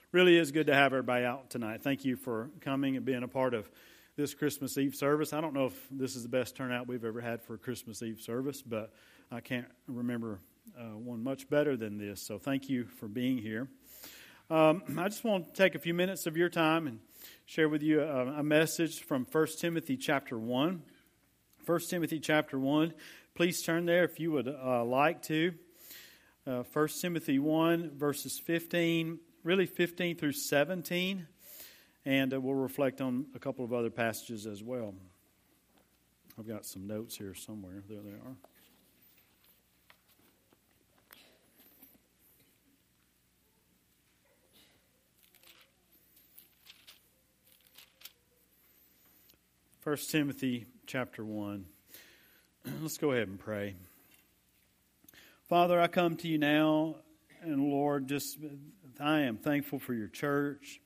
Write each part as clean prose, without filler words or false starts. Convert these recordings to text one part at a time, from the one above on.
Really is good to have everybody out tonight. Thank you for coming and being a part of this Christmas Eve service. I don't know if this is the best turnout we've ever had for a Christmas Eve service, but I can't remember one much better than this. So thank you for being here. I just want to take a few minutes of your time and share with you a message from 1 Timothy chapter 1. 1 Timothy chapter 1. Please turn there if you would like to. 1 Timothy 1 verses 15 through 17, and we'll reflect on a couple of other passages as well. I've got some notes here somewhere. There they are. First Timothy chapter 1. Let's go ahead and pray. Father, I come to you now, and Lord, I am thankful for your church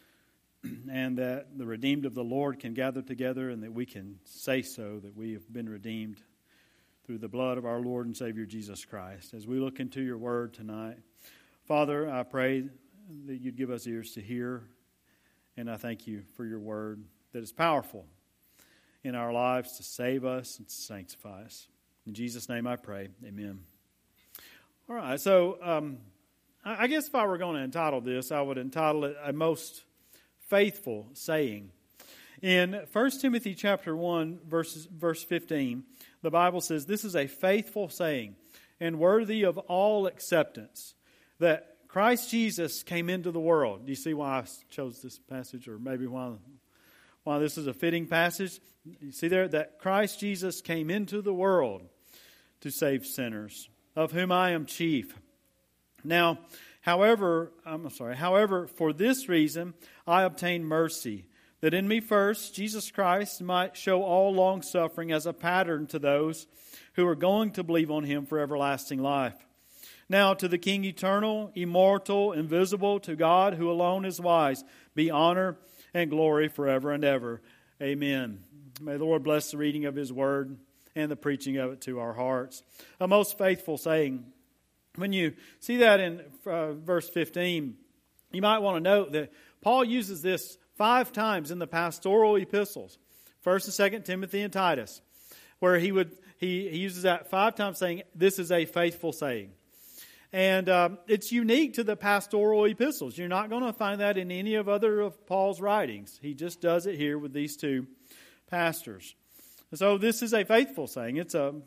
and that the redeemed of the Lord can gather together and that we can say so, that we have been redeemed through the blood of our Lord and Savior Jesus Christ. As we look into your word tonight, Father, I pray that you'd give us ears to hear, and I thank you for your word that is powerful in our lives to save us and to sanctify us. In Jesus' name I pray, amen. All right, so I guess if I were going to entitle this, I would entitle it A Most Faithful Saying. In 1 Timothy chapter 1, verse 15, the Bible says, "This is a faithful saying and worthy of all acceptance, that Christ Jesus came into the world." Do you see why I chose this passage, or maybe why this is a fitting passage? You see there that Christ Jesus came into the world to save sinners, of whom I am chief. Now, however, for this reason I obtained mercy, that in me first Jesus Christ might show all long-suffering as a pattern to those who are going to believe on him for everlasting life. Now to the King eternal, immortal, invisible, to God who alone is wise, be honor and glory forever and ever. Amen. May the Lord bless the reading of his word and the preaching of it to our hearts. A most faithful saying. When you see that in verse 15, you might want to note that Paul uses this 5 times in the pastoral epistles, 1st and 2nd Timothy and Titus, where he uses that 5 times, saying this is a faithful saying. And it's unique to the pastoral epistles. You're not going to find that in any of other of Paul's writings. He just does it here with these 2 pastors. So this is a faithful saying. It's a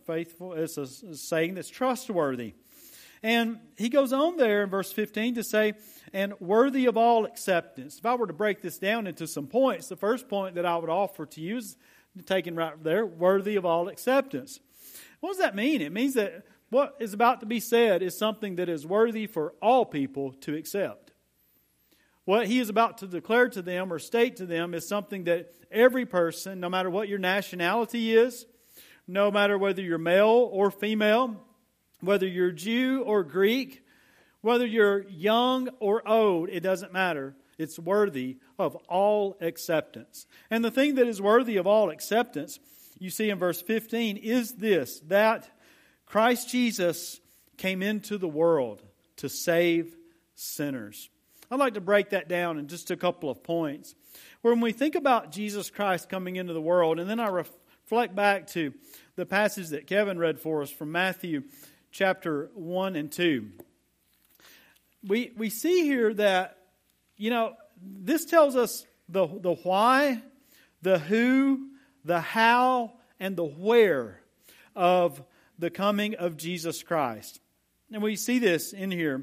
saying that's trustworthy. And he goes on there in verse 15 to say, and worthy of all acceptance. If I were to break this down into some points, the first point that I would offer to you is taken right there, worthy of all acceptance. What does that mean? It means that what is about to be said is something that is worthy for all people to accept. What he is about to declare to them or state to them is something that every person, no matter what your nationality is, no matter whether you're male or female, whether you're Jew or Greek, whether you're young or old, it doesn't matter. It's worthy of all acceptance. And the thing that is worthy of all acceptance, you see in verse 15, is this, that Christ Jesus came into the world to save sinners. I'd like to break that down in just a couple of points. When we think about Jesus Christ coming into the world, and then I reflect back to the passage that Kevin read for us from Matthew chapter 1 and 2. We see here that, this tells us the why, the who, the how, and the where of the coming of Jesus Christ. And we see this in here,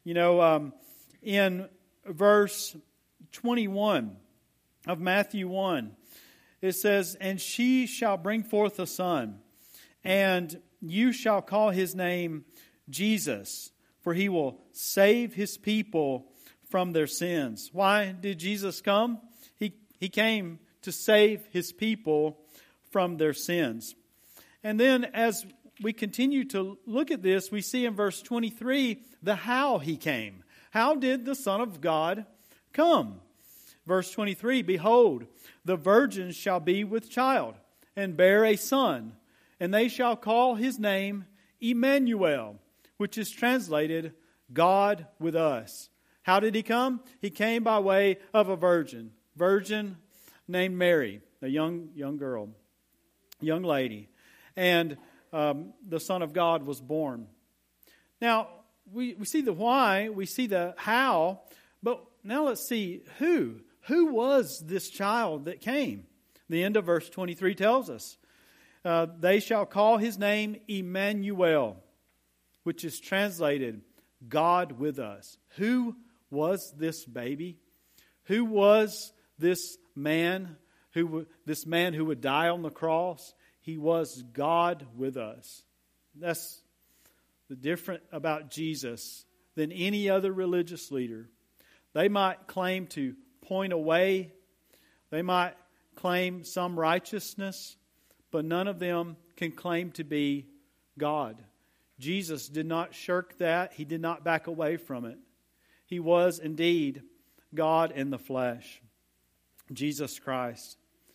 in verse 21 of Matthew 1. It says, "And she shall bring forth a son, and you shall call his name Jesus, for he will save his people from their sins." Why did Jesus come? He came to save his people from their sins. And then as we continue to look at this, we see in verse 23 the how he came. How did the Son of God come? Verse 23, "Behold, the virgin shall be with child, and bear a son, and they shall call his name Emmanuel," which is translated God with us. How did he come? He came by way of a virgin named Mary, a young girl, young lady. And the Son of God was born. Now, we see the why, we see the how, but now let's see who. Who was this child that came? The end of verse 23 tells us, they shall call his name Emmanuel, which is translated, God with us. Who was this baby? Who was this man who would die on the cross? He was God with us. That's the different about Jesus than any other religious leader. They might claim to point away. They might claim some righteousness, but none of them can claim to be God. Jesus did not shirk that. He did not back away from it. He was indeed God in the flesh, Jesus Christ.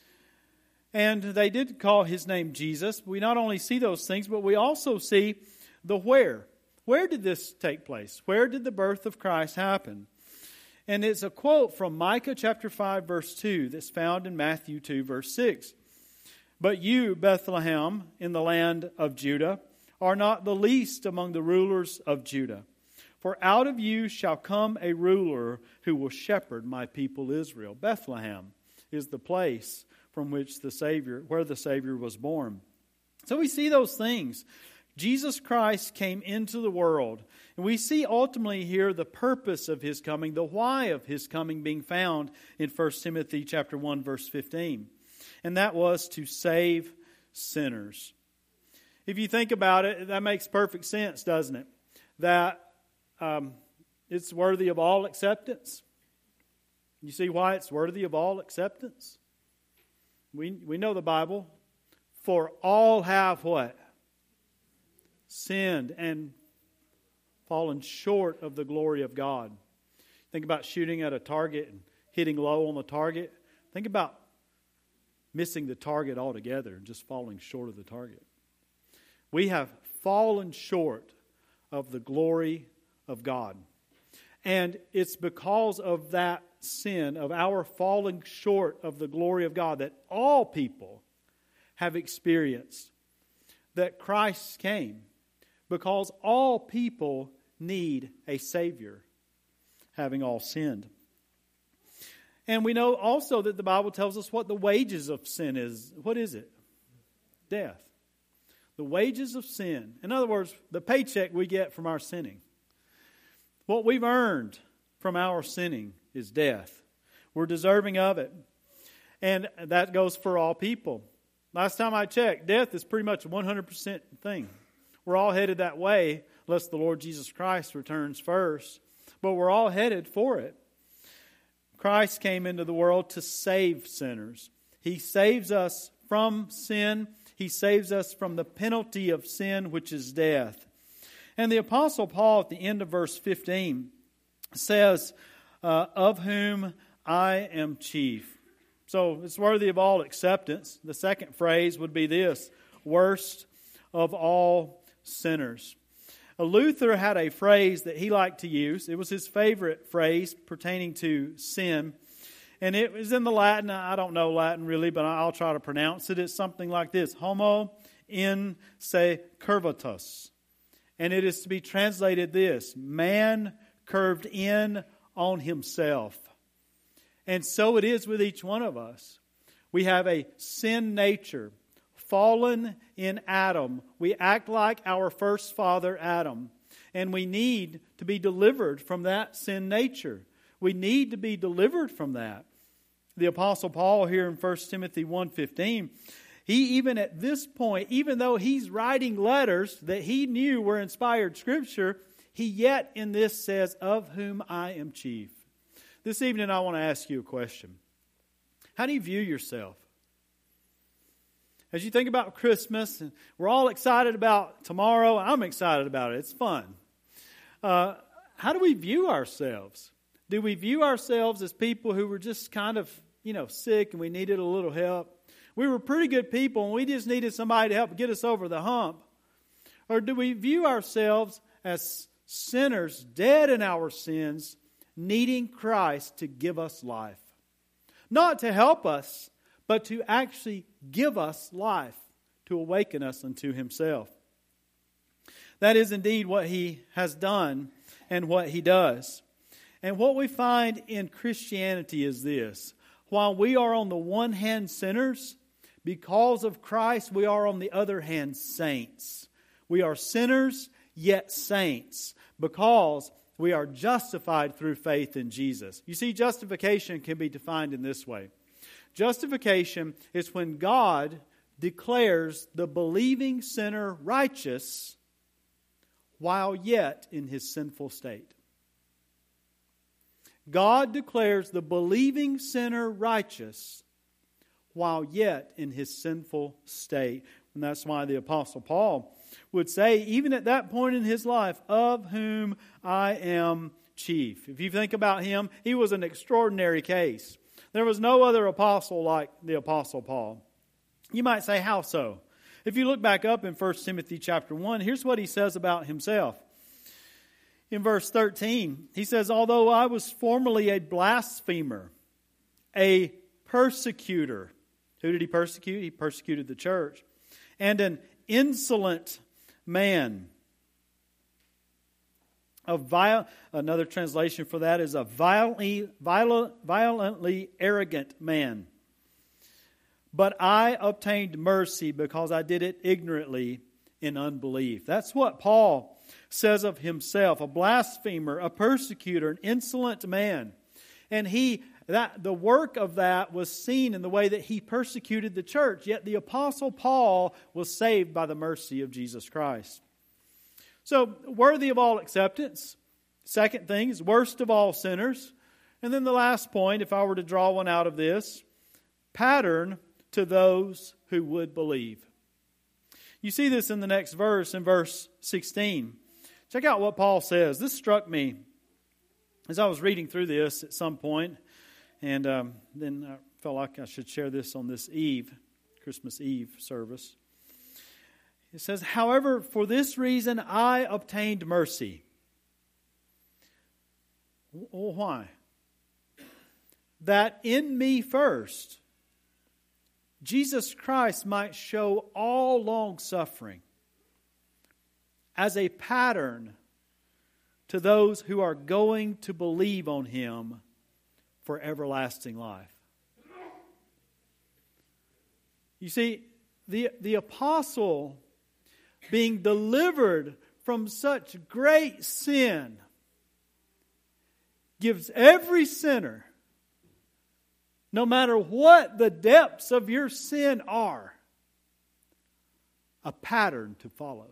And they did call his name Jesus. We not only see those things, but we also see the where. Where did this take place? Where did the birth of Christ happen? And it's a quote from Micah chapter 5, verse 2 that's found in Matthew 2, verse 6. But you, Bethlehem, in the land of Judah, are not the least among the rulers of Judah. For out of you shall come a ruler who will shepherd my people Israel. Bethlehem is the place from which where the Savior was born. So we see those things. Jesus Christ came into the world. And we see ultimately here the purpose of his coming, the why of his coming being found in 1 Timothy chapter 1, verse 15. And that was to save sinners. If you think about it, that makes perfect sense, doesn't it? That it's worthy of all acceptance. You see why it's worthy of all acceptance? We know the Bible. For all have what? Sinned and fallen short of the glory of God. Think about shooting at a target and hitting low on the target. Think about missing the target altogether and just falling short of the target. We have fallen short of the glory of God. And it's because of that sin, of our falling short of the glory of God, that all people have experienced that Christ came. Because all people need a Savior, having all sinned. And we know also that the Bible tells us what the wages of sin is. What is it? Death. The wages of sin. In other words, the paycheck we get from our sinning. What we've earned from our sinning is death. We're deserving of it. And that goes for all people. Last time I checked, death is pretty much a 100% thing. We're all headed that way, unless the Lord Jesus Christ returns first. But we're all headed for it. Christ came into the world to save sinners. He saves us from sin. He saves us from the penalty of sin, which is death. And the Apostle Paul, at the end of verse 15, says, of whom I am chief. So it's worthy of all acceptance. The second phrase would be this: worst of all sinners. Luther had a phrase that he liked to use. It was his favorite phrase pertaining to sin. And it was in the Latin. I don't know Latin really, but I'll try to pronounce it. It's something like this: homo in se curvatus. And it is to be translated this: man curved in on himself. And so it is with each one of us. We have a sin nature. Fallen in Adam. We act like our first father Adam. And we need to be delivered from that sin nature. We need to be delivered from that. The Apostle Paul here in 1 Timothy 1:15, he even at this point, even though he's writing letters that he knew were inspired Scripture, he yet in this says, of whom I am chief. This evening I want to ask you a question. How do you view yourself? As you think about Christmas, and we're all excited about tomorrow. I'm excited about it. It's fun. How do we view ourselves? Do we view ourselves as people who were just kind of, sick and we needed a little help? We were pretty good people and we just needed somebody to help get us over the hump. Or do we view ourselves as sinners, dead in our sins, needing Christ to give us life. Not to help us, but to actually give us life, to awaken us unto Himself. That is indeed what He has done and what He does. And what we find in Christianity is this. While we are on the one hand sinners, because of Christ, we are on the other hand saints. We are sinners, yet saints, because we are justified through faith in Jesus. You see, justification can be defined in this way. Justification is when God declares the believing sinner righteous while yet in his sinful state. God declares the believing sinner righteous while yet in his sinful state. And that's why the Apostle Paul would say, even at that point in his life, of whom I am chief. If you think about him, he was an extraordinary case. There was no other apostle like the Apostle Paul. You might say, how so? If you look back up in 1 Timothy chapter 1, here's what he says about himself. In verse 13, he says, although I was formerly a blasphemer, a persecutor. Who did he persecute? He persecuted the church. And an insolent man. Another translation for that is a violently arrogant man. But I obtained mercy because I did it ignorantly in unbelief. That's what Paul says of himself, a blasphemer, a persecutor, an insolent man. And the work of that was seen in the way that he persecuted the church. Yet the Apostle Paul was saved by the mercy of Jesus Christ. So, worthy of all acceptance. Second thing is worst of all sinners. And then the last point, if I were to draw one out of this, pattern to those who would believe. You see this in the next verse, in verse 16. Check out what Paul says. This struck me as I was reading through this at some point, and then I felt like I should share this on this Eve, Christmas Eve service. It says, however, for this reason I obtained mercy. Why? That in me first, Jesus Christ might show all long suffering as a pattern to those who are going to believe on Him for everlasting life. You see, the apostle, being delivered from such great sin, gives every sinner, no matter what the depths of your sin are, a pattern to follow.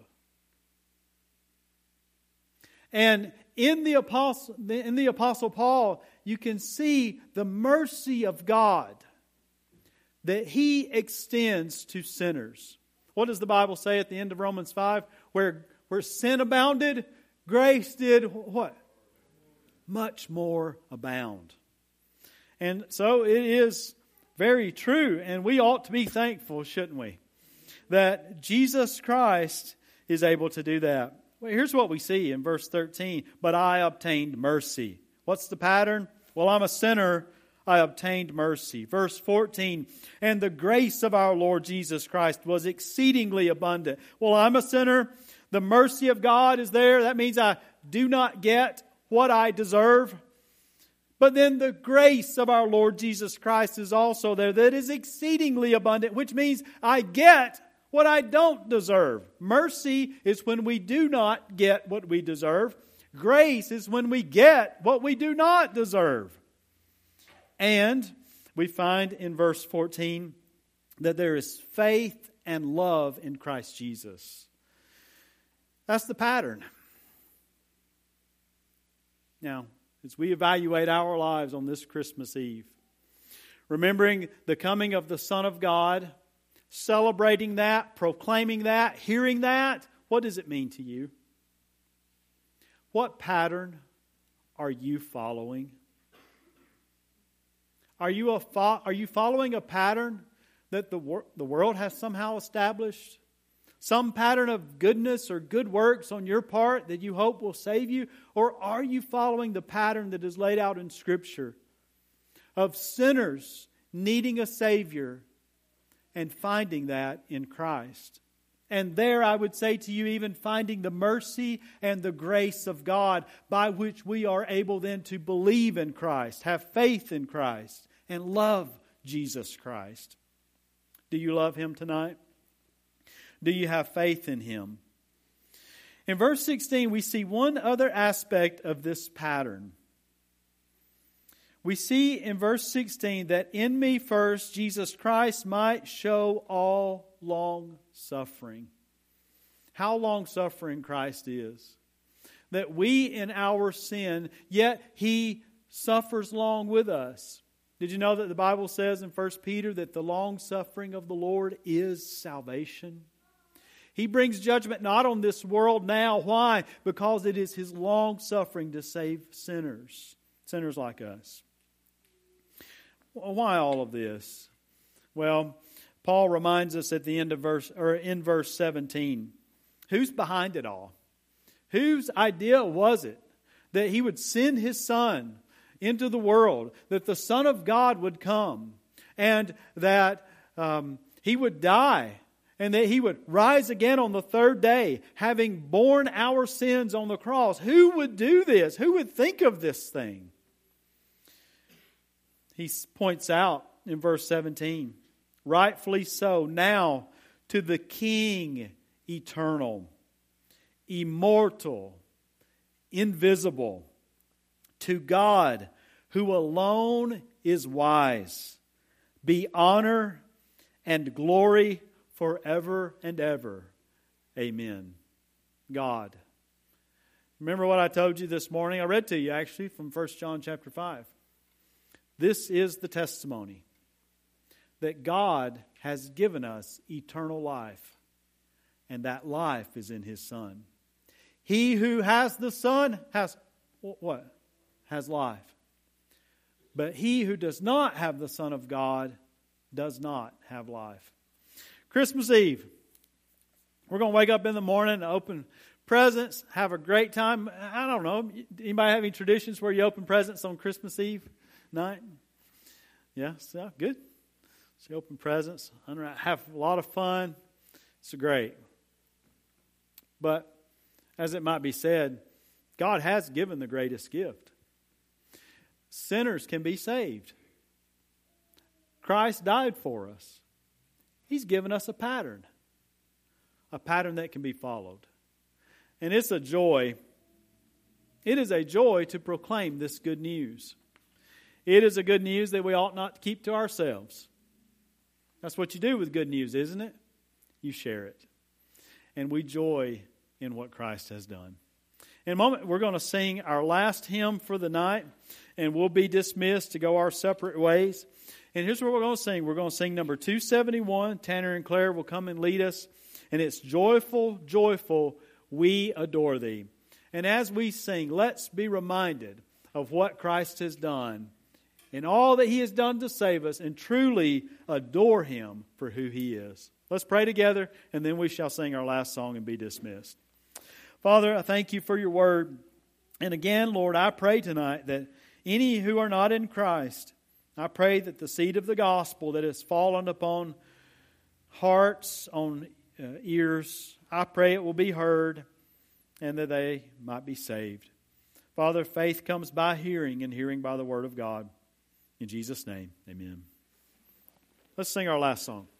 And in the Apostle Paul, you can see the mercy of God that He extends to sinners. What does the Bible say at the end of Romans 5? Where sin abounded, grace did what? Much more abound. And so it is very true, and we ought to be thankful, shouldn't we? That Jesus Christ is able to do that. Well, here's what we see in verse 13. But I obtained mercy. What's the pattern? Well, I'm a sinner. I obtained mercy. Verse 14. And the grace of our Lord Jesus Christ was exceedingly abundant. Well, I'm a sinner. The mercy of God is there. That means I do not get what I deserve. But then the grace of our Lord Jesus Christ is also there. That is exceedingly abundant, which means I get what I don't deserve. Mercy is when we do not get what we deserve. Grace is when we get what we do not deserve. And we find in verse 14 that there is faith and love in Christ Jesus. That's the pattern. Now, as we evaluate our lives on this Christmas Eve, remembering the coming of the Son of God, celebrating that, proclaiming that, hearing that, what does it mean to you? What pattern are you following? Are you following a pattern that the world has somehow established? Some pattern of goodness or good works on your part that you hope will save you? Or are you following the pattern that is laid out in Scripture of sinners needing a Savior and finding that in Christ? And there, I would say to you, even finding the mercy and the grace of God by which we are able then to believe in Christ, have faith in Christ, and love Jesus Christ. Do you love Him tonight? Do you have faith in Him? In verse 16, we see one other aspect of this pattern. We see in verse 16 that in me first Jesus Christ might show all long suffering. How long suffering Christ is. That we in our sin, yet He suffers long with us. Did you know that the Bible says in 1 Peter that the long suffering of the Lord is salvation? He brings judgment not on this world now. Why? Because it is His long suffering to save sinners like us. Why all of this? Well, Paul reminds us at the end of in verse 17, who's behind it all? Whose idea was it that He would send His Son into the world, that the Son of God would come, and that He would die, and that He would rise again on the third day, having borne our sins on the cross? Who would do this? Who would think of this thing? He points out in verse 17, rightfully so, now to the King eternal, immortal, invisible, to God who alone is wise, be honor and glory forever and ever. Amen. God. Remember what I told you this morning? I read to you actually from 1 John chapter 5. This is the testimony that God has given us eternal life, and that life is in His Son. He who has the Son has what? Has life. But he who does not have the Son of God does not have life. Christmas Eve. We're going to wake up in the morning and open presents, have a great time. I don't know. Anybody have any traditions where you open presents on Christmas Eve night? Yeah, so good. So you open presents, have a lot of fun. It's great. But as it might be said, God has given the greatest gift. Sinners can be saved. Christ died for us. He's given us a pattern that can be followed. And it's a joy. It is a joy to proclaim this good news. It is a good news that we ought not keep to ourselves. That's what you do with good news, isn't it? You share it. And we joy in what Christ has done. In a moment, we're going to sing our last hymn for the night, and we'll be dismissed to go our separate ways. And here's what we're going to sing. We're going to sing number 271. Tanner and Claire will come and lead us. And it's Joyful, Joyful, We Adore Thee. And as we sing, let's be reminded of what Christ has done and all that He has done to save us, and truly adore Him for who He is. Let's pray together, and then we shall sing our last song and be dismissed. Father, I thank You for Your word. And again, Lord, I pray tonight that any who are not in Christ, I pray that the seed of the gospel that has fallen upon hearts, on ears, I pray it will be heard and that they might be saved. Father, faith comes by hearing, and hearing by the word of God. In Jesus' name, amen. Let's sing our last song.